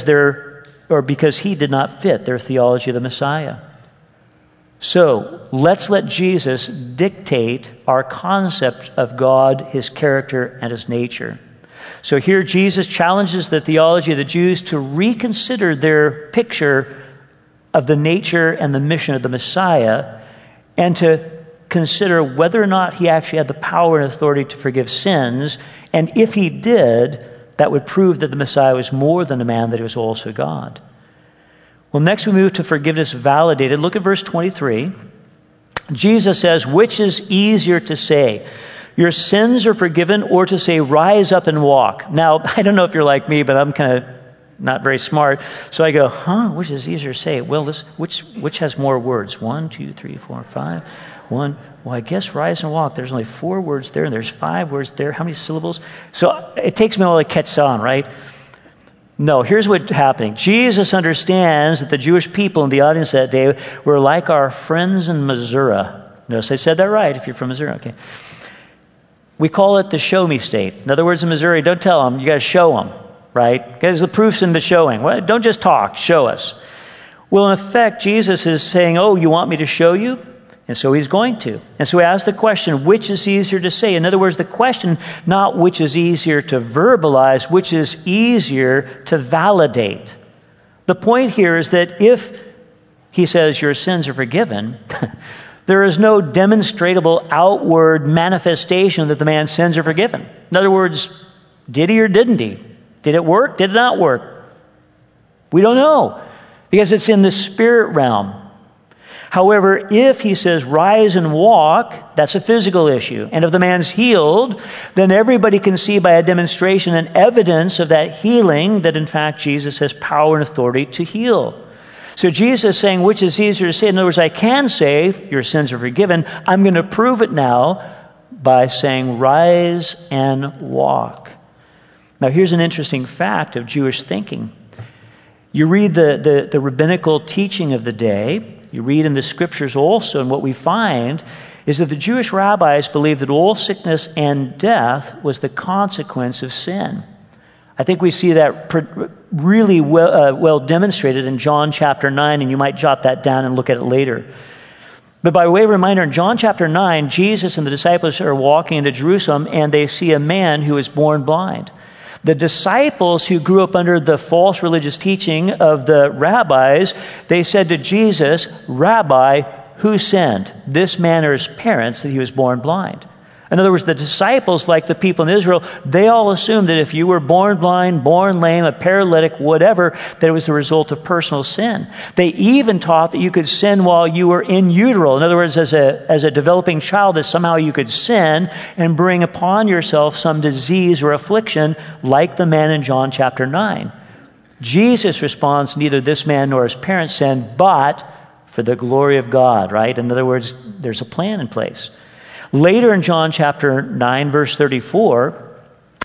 he did not fit their theology of the Messiah. So let's let Jesus dictate our concept of God, his character, and his nature. So here Jesus challenges the theology of the Jews to reconsider their picture of the nature and the mission of the Messiah, and to consider whether or not he actually had the power and authority to forgive sins, and if he did, that would prove that the Messiah was more than a man, that he was also God. Well, next we move to forgiveness validated. Look at verse 23. Jesus says, which is easier to say, your sins are forgiven, or to say, rise up and walk? Now, I don't know if you're like me, but I'm kind of not very smart. So I go, which is easier to say? Well, which has more words? 1, 2, 3, 4, 5. 1. Well, I guess rise and walk. There's only 4 words there, and there's 5 words there. How many syllables? So it takes me a while to catch on, right? No, here's what's happening. Jesus understands that the Jewish people in the audience that day were like our friends in Missouri. Notice I said that right, if you're from Missouri. Okay. We call it the show me state. In other words, in Missouri, don't tell them, you got to show them, right? Because the proof's in the showing. Well, don't just talk, show us. Well, in effect, Jesus is saying, you want me to show you? And so he's going to. And so he asks the question, which is easier to say? In other words, the question, not which is easier to verbalize, which is easier to validate. The point here is that if he says your sins are forgiven, there is no demonstrable outward manifestation that the man's sins are forgiven. In other words, did he or didn't he? Did it work? Did it not work? We don't know, because it's in the spirit realm. However, if he says, rise and walk, that's a physical issue. And if the man's healed, then everybody can see by a demonstration and evidence of that healing that, in fact, Jesus has power and authority to heal. So Jesus is saying, which is easier to say? In other words, I can say, your sins are forgiven. I'm going to prove it now by saying, rise and walk. Now, here's an interesting fact of Jewish thinking. You read the rabbinical teaching of the day. You read in the scriptures also, and what we find is that the Jewish rabbis believed that all sickness and death was the consequence of sin. I think we see that really well demonstrated in John chapter 9, and you might jot that down and look at it later. But by way of reminder, in John chapter 9, Jesus and the disciples are walking into Jerusalem, and they see a man who is born blind. The disciples who grew up under the false religious teaching of the rabbis, they said to Jesus, Rabbi, who sinned, this man or his parents, that he was born blind? In other words, the disciples, like the people in Israel, they all assumed that if you were born blind, born lame, a paralytic, whatever, that it was the result of personal sin. They even taught that you could sin while you were in utero. In other words, as a developing child, that somehow you could sin and bring upon yourself some disease or affliction, like the man in John chapter 9. Jesus responds, neither this man nor his parents sinned, but for the glory of God, right? In other words, there's a plan in place. Later in John chapter 9, verse 34,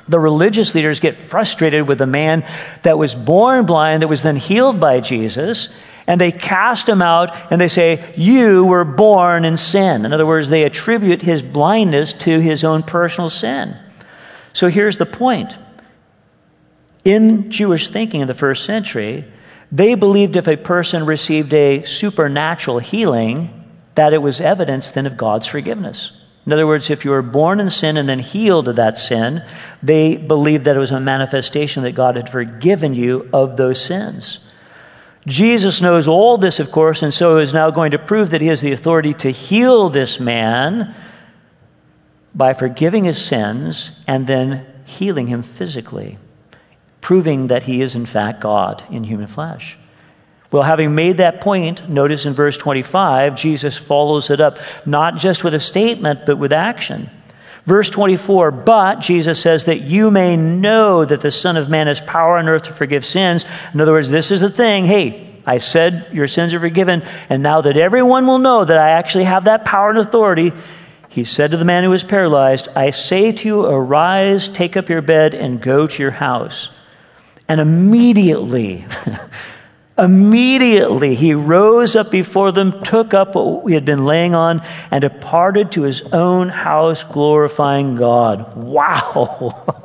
The religious leaders get frustrated with a man that was born blind, that was then healed by Jesus, and they cast him out and they say, you were born in sin. In other words, they attribute his blindness to his own personal sin. So here's the point. In Jewish thinking in the first century, they believed if a person received a supernatural healing, that it was evidence then of God's forgiveness. In other words, if you were born in sin and then healed of that sin, they believed that it was a manifestation that God had forgiven you of those sins. Jesus knows all this, of course, and so is now going to prove that he has the authority to heal this man by forgiving his sins and then healing him physically, proving that he is in fact God in human flesh. Well, having made that point, notice in verse 25, Jesus follows it up, not just with a statement, but with action. Verse 24, but Jesus says that you may know that the Son of Man has power on earth to forgive sins. In other words, this is the thing. Hey, I said your sins are forgiven, and now that everyone will know that I actually have that power and authority, he said to the man who was paralyzed, I say to you, arise, take up your bed, and go to your house. And immediately he rose up before them, took up what he had been laying on, and departed to his own house, glorifying God. Wow.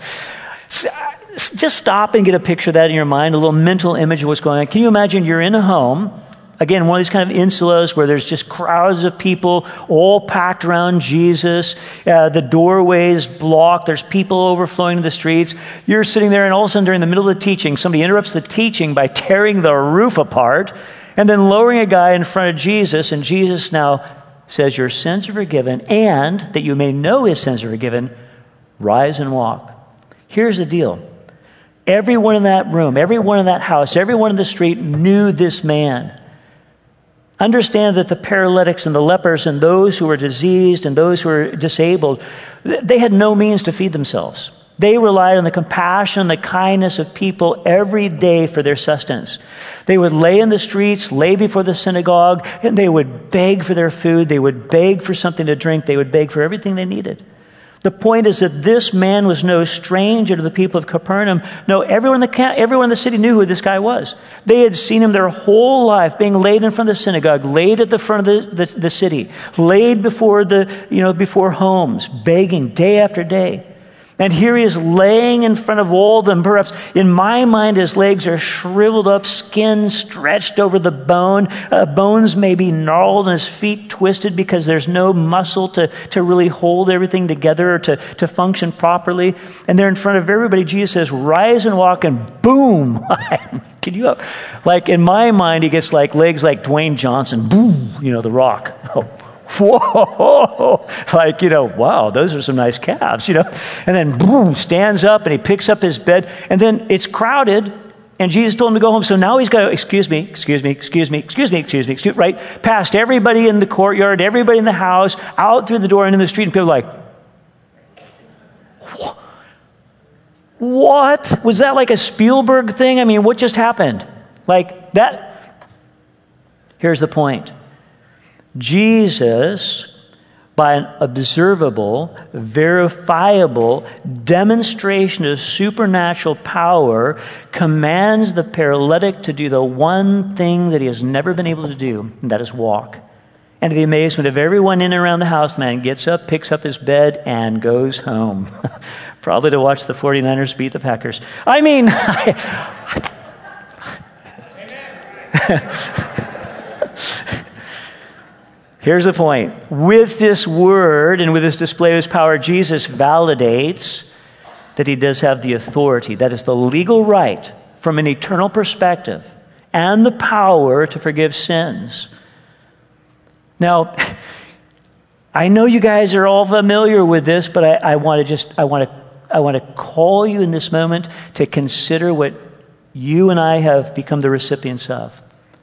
Just stop and get a picture of that in your mind, a little mental image of what's going on. Can you imagine you're in a home, again, one of these kind of insulas where there's just crowds of people all packed around Jesus. The doorways blocked. There's people overflowing to the streets. You're sitting there, and all of a sudden during the middle of the teaching, somebody interrupts the teaching by tearing the roof apart and then lowering a guy in front of Jesus. And Jesus now says, your sins are forgiven, and that you may know his sins are forgiven, rise and walk. Here's the deal. Everyone in that room, everyone in that house, everyone in the street knew this man. Understand that the paralytics and the lepers and those who were diseased and those who were disabled, they had no means to feed themselves. They relied on the compassion and the kindness of people every day for their sustenance. They would lay in the streets, lay before the synagogue, and they would beg for their food. They would beg for something to drink. They would beg for everything they needed. The point is that this man was no stranger to the people of Capernaum. No, everyone in the city knew who this guy was. They had seen him their whole life, being laid in front of the synagogue, laid at the front of the city, laid before before homes, begging day after day. And here he is laying in front of all of them. Perhaps in my mind, his legs are shriveled up, skin stretched over the bone. Bones may be gnarled and his feet twisted because there's no muscle to really hold everything together or to function properly. And there in front of everybody, Jesus says, rise and walk, and boom. Can you, like in my mind, he gets like legs like Dwayne Johnson. Boom, The Rock. Whoa, like, wow, those are some nice calves, And then, boom, stands up and he picks up his bed, and then it's crowded, and Jesus told him to go home. So now he's got to, excuse me, right? Past everybody in the courtyard, everybody in the house, out through the door and in the street, and people are like, what? Was that like a Spielberg thing? I mean, what just happened? Like that? Here's the point. Jesus, by an observable, verifiable demonstration of supernatural power, commands the paralytic to do the one thing that he has never been able to do, and that is walk. And to the amazement of everyone in and around the house, the man gets up, picks up his bed, and goes home. Probably to watch the 49ers beat the Packers. I mean... Here's the point. With this word and with this display of his power, Jesus validates that he does have the authority, that is the legal right from an eternal perspective, and the power to forgive sins. Now, I know you guys are all familiar with this, but I want to call you in this moment to consider what you and I have become the recipients of.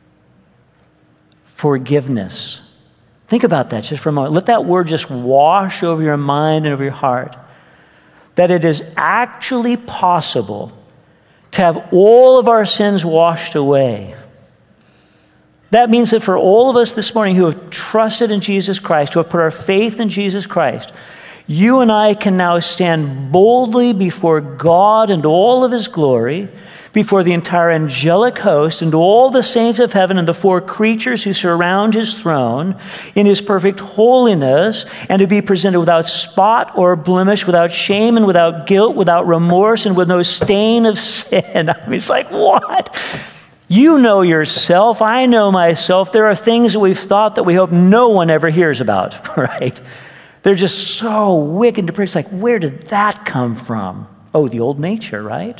Forgiveness. Think about that just for a moment. Let that word just wash over your mind and over your heart. That it is actually possible to have all of our sins washed away. That means that for all of us this morning who have trusted in Jesus Christ, who have put our faith in Jesus Christ, you and I can now stand boldly before God and all of his glory, before the entire angelic host and all the saints of heaven and the four creatures who surround his throne in his perfect holiness, and to be presented without spot or blemish, without shame and without guilt, without remorse and with no stain of sin. I mean, it's like, what? You know yourself. I know myself. There are things that we've thought that we hope no one ever hears about, right? They're just so wicked and depraved. It's like, where did that come from? Oh, the old nature, right?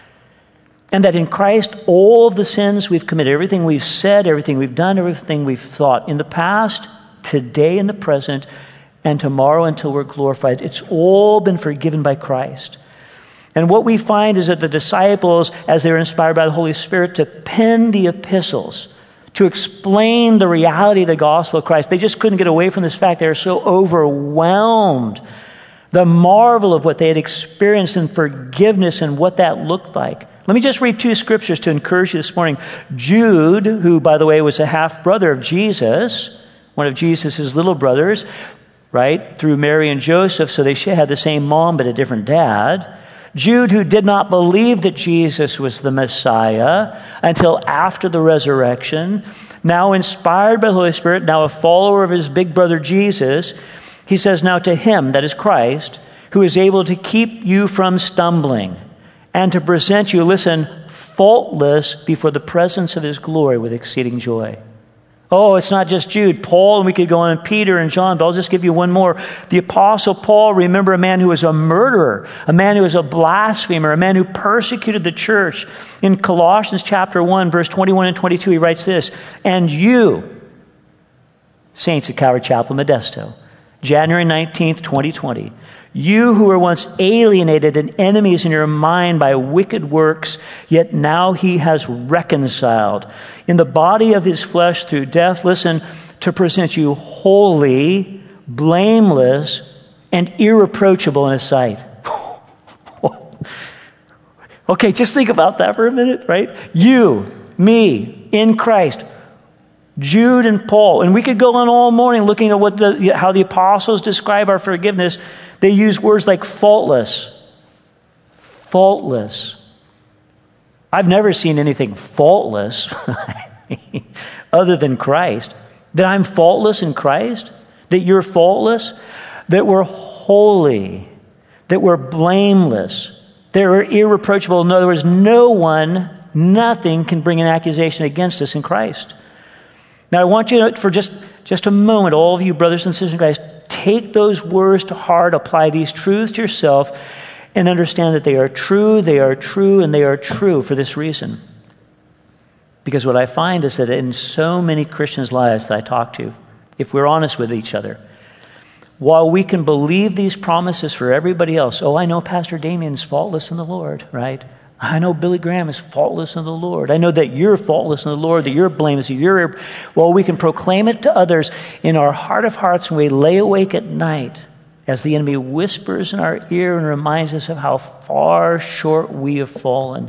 And that in Christ, all of the sins we've committed, everything we've said, everything we've done, everything we've thought in the past, today in the present, and tomorrow until we're glorified, it's all been forgiven by Christ. And what we find is that the disciples, as they were inspired by the Holy Spirit to pen the epistles, to explain the reality of the gospel of Christ, they just couldn't get away from this fact. They were so overwhelmed. The marvel of what they had experienced in forgiveness and what that looked like. Let me just read two scriptures to encourage you this morning. Jude, who, by the way, was a half-brother of Jesus, one of Jesus' little brothers, right, through Mary and Joseph, so they had the same mom but a different dad. Jude, who did not believe that Jesus was the Messiah until after the resurrection, now inspired by the Holy Spirit, now a follower of his big brother Jesus, he says, now to him, that is Christ, who is able to keep you from stumbling and to present you, listen, faultless before the presence of his glory with exceeding joy. Oh, it's not just Jude. Paul, and we could go on, and Peter and John, but I'll just give you one more. The Apostle Paul, remember, a man who was a murderer, a man who was a blasphemer, a man who persecuted the church. In Colossians chapter 1, verse 21 and 22, he writes this, and you, saints at Calvary Chapel, Modesto, January 19th, 2020, you who were once alienated and enemies in your mind by wicked works, yet now he has reconciled in the body of his flesh through death, listen, to present you holy, blameless, and irreproachable in his sight. Okay, just think about that for a minute, right? You, me, in Christ, Jude and Paul, and we could go on all morning looking at how the apostles describe our forgiveness. They use words like faultless. Faultless. I've never seen anything faultless other than Christ. That I'm faultless in Christ? That you're faultless? That we're holy? That we're blameless? That we're irreproachable? In other words, nothing can bring an accusation against us in Christ. Now, I want you to, for just a moment, all of you brothers and sisters in Christ, take those words to heart, apply these truths to yourself, and understand that they are true, and they are true for this reason. Because what I find is that in so many Christians' lives that I talk to, if we're honest with each other, while we can believe these promises for everybody else, oh, I know Pastor Damien's faultless in the Lord, right? I know Billy Graham is faultless in the Lord. I know that you're faultless in the Lord, that you're blameless. Well, we can proclaim it to others in our heart of hearts when we lay awake at night as the enemy whispers in our ear and reminds us of how far short we have fallen.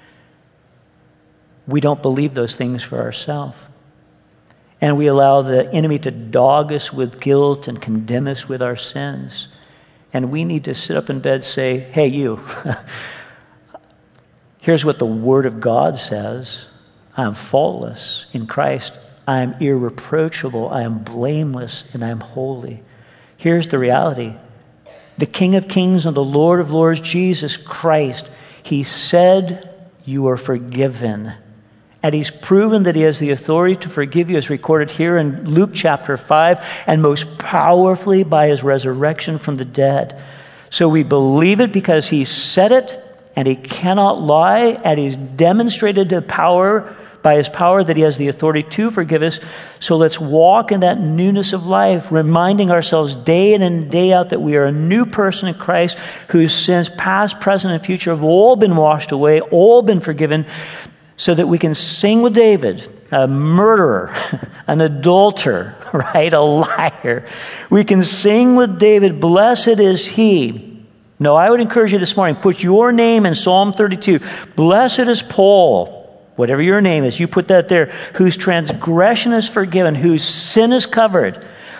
We don't believe those things for ourselves. And we allow the enemy to dog us with guilt and condemn us with our sins. And we need to sit up in bed and say, hey, you... Here's what the Word of God says. I am faultless in Christ. I am irreproachable. I am blameless, and I am holy. Here's the reality. The King of Kings and the Lord of Lords, Jesus Christ, he said, you are forgiven. And he's proven that he has the authority to forgive you, as recorded here in Luke chapter 5, and most powerfully by his resurrection from the dead. So we believe it because he said it, and he cannot lie, and he's demonstrated the power, by his power, that he has the authority to forgive us. So let's walk in that newness of life, reminding ourselves day in and day out that we are a new person in Christ, whose sins, past, present, and future, have all been washed away, all been forgiven, so that we can sing with David, a murderer, an adulterer, right, a liar. We can sing with David, blessed is he. No, I would encourage you this morning, put your name in Psalm 32. Blessed is Paul, whatever your name is, you put that there, whose transgression is forgiven, whose sin is covered.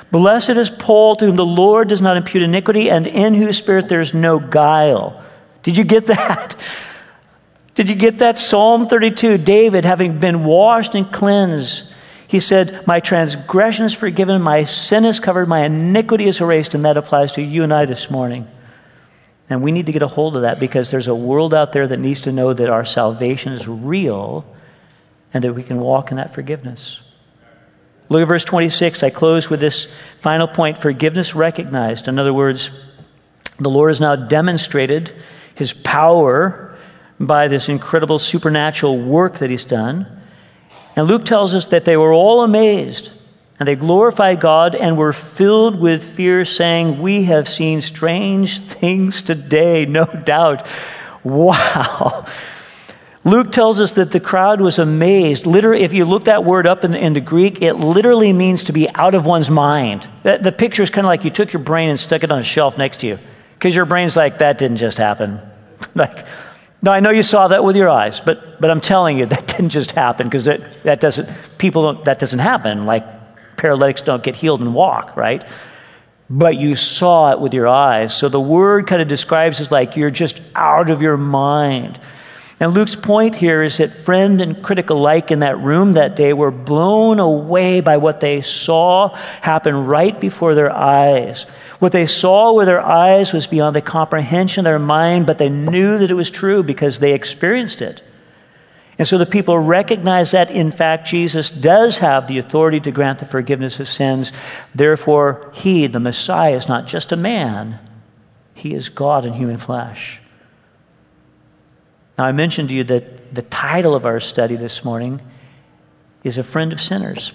Blessed is Paul, to whom the Lord does not impute iniquity, and in whose spirit there is no guile. Did you get that? Did you get that? Psalm 32, David, having been washed and cleansed, he said, my transgression is forgiven, my sin is covered, my iniquity is erased, and that applies to you and I this morning. And we need to get a hold of that, because there's a world out there that needs to know that our salvation is real and that we can walk in that forgiveness. Look at verse 26. I close with this final point, forgiveness recognized. In other words, the Lord has now demonstrated his power by this incredible supernatural work that he's done. And Luke tells us that they were all amazed, and they glorified God and were filled with fear, saying, we have seen strange things today, no doubt. Wow. Luke tells us that the crowd was amazed. Literally, if you look that word up in the Greek, it literally means to be out of one's mind. The picture is kind of like you took your brain and stuck it on a shelf next to you, because your brain's like, that didn't just happen. Like, no, I know you saw that with your eyes, but I'm telling you, that didn't just happen, because that doesn't happen. Like, paralytics don't get healed and walk, right? But you saw it with your eyes. So the word kind of describes as like you're just out of your mind. And Luke's point here is that friend and critic alike in that room that day were blown away by what they saw happen right before their eyes. What they saw with their eyes was beyond the comprehension of their mind, but they knew that it was true because they experienced it. And so the people recognize that, in fact, Jesus does have the authority to grant the forgiveness of sins. Therefore, he, the Messiah, is not just a man. He is God in human flesh. Now, I mentioned to you that the title of our study this morning is A Friend of Sinners.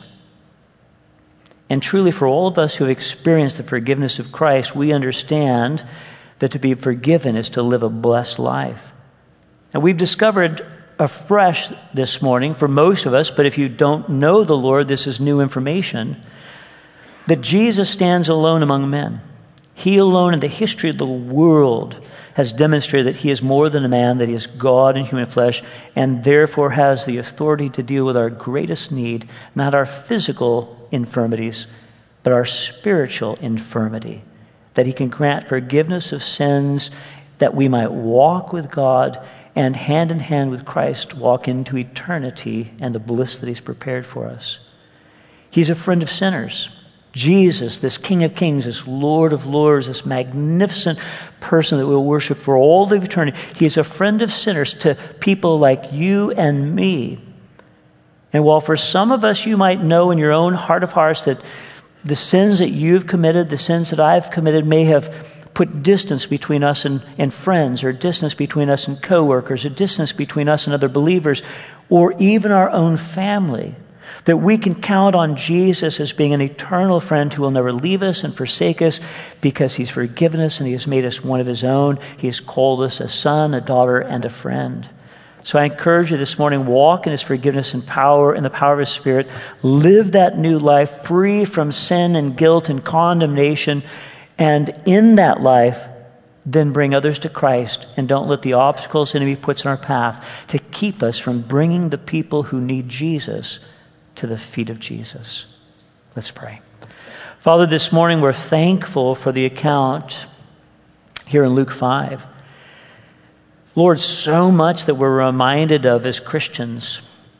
And truly, for all of us who have experienced the forgiveness of Christ, we understand that to be forgiven is to live a blessed life. And we've discovered afresh this morning, for most of us, but if you don't know the Lord, this is new information, that Jesus stands alone among men. He alone in the history of the world has demonstrated that he is more than a man, that he is God in human flesh, and therefore has the authority to deal with our greatest need, not our physical infirmities, but our spiritual infirmity, that he can grant forgiveness of sins, that we might walk with God and hand in hand with Christ walk into eternity and the bliss that he's prepared for us. He's a friend of sinners. Jesus, this King of Kings, this Lord of Lords, this magnificent person that we'll worship for all of eternity, he is a friend of sinners to people like you and me. And while for some of us you might know in your own heart of hearts that the sins that you've committed, the sins that I've committed may have put distance between us and friends, or distance between us and coworkers, or distance between us and other believers, or even our own family, that we can count on Jesus as being an eternal friend who will never leave us and forsake us, because he's forgiven us and he has made us one of his own. He has called us a son, a daughter, and a friend. So I encourage you this morning, walk in his forgiveness and power, in the power of his Spirit. Live that new life free from sin and guilt and condemnation. And in that life, then bring others to Christ, and don't let the obstacles the enemy puts in our path to keep us from bringing the people who need Jesus to the feet of Jesus. Let's pray. Father, this morning we're thankful for the account here in Luke 5. Lord, so much that we're reminded of as Christians.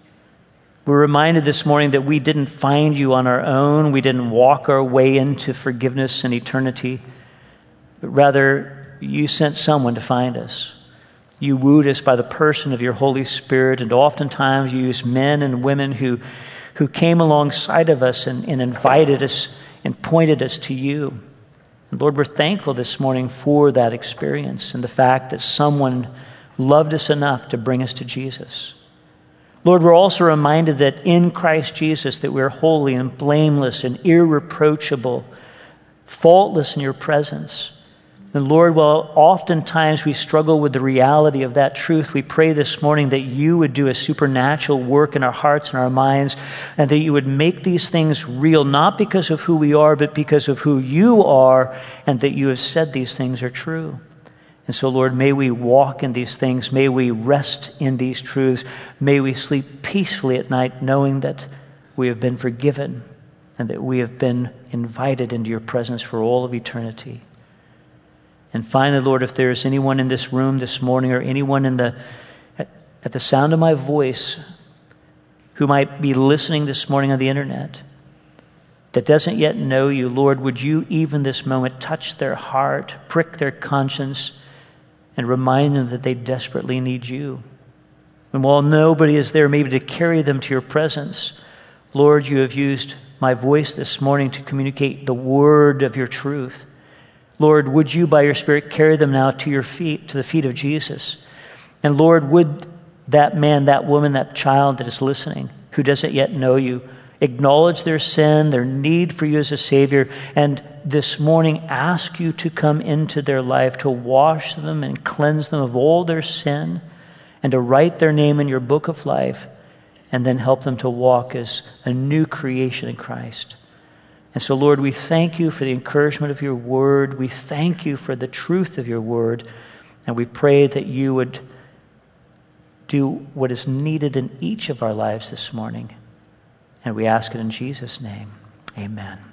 We're reminded this morning that we didn't find you on our own. We didn't walk our way into forgiveness and eternity. But rather, you sent someone to find us. You wooed us by the person of your Holy Spirit, and oftentimes you used men and women who came alongside of us and invited us and pointed us to you. And Lord, we're thankful this morning for that experience and the fact that someone loved us enough to bring us to Jesus. Lord, we're also reminded that in Christ Jesus that we're holy and blameless and irreproachable, faultless in your presence. And Lord, while oftentimes we struggle with the reality of that truth, we pray this morning that you would do a supernatural work in our hearts and our minds, and that you would make these things real, not because of who we are, but because of who you are, and that you have said these things are true. And so, Lord, may we walk in these things. May we rest in these truths. May we sleep peacefully at night knowing that we have been forgiven and that we have been invited into your presence for all of eternity. And finally, Lord, if there is anyone in this room this morning or anyone at the sound of my voice who might be listening this morning on the internet that doesn't yet know you, Lord, would you even this moment touch their heart, prick their conscience, and remind them that they desperately need you. And while nobody is there maybe to carry them to your presence, Lord, you have used my voice this morning to communicate the word of your truth. Lord, would you by your Spirit carry them now to your feet, to the feet of Jesus? And Lord, would that man, that woman, that child that is listening, who doesn't yet know you, acknowledge their sin, their need for you as a Savior, and this morning ask you to come into their life, to wash them and cleanse them of all their sin, and to write their name in your book of life, and then help them to walk as a new creation in Christ. And so, Lord, we thank you for the encouragement of your word. We thank you for the truth of your word. And we pray that you would do what is needed in each of our lives this morning. And we ask it in Jesus' name. Amen.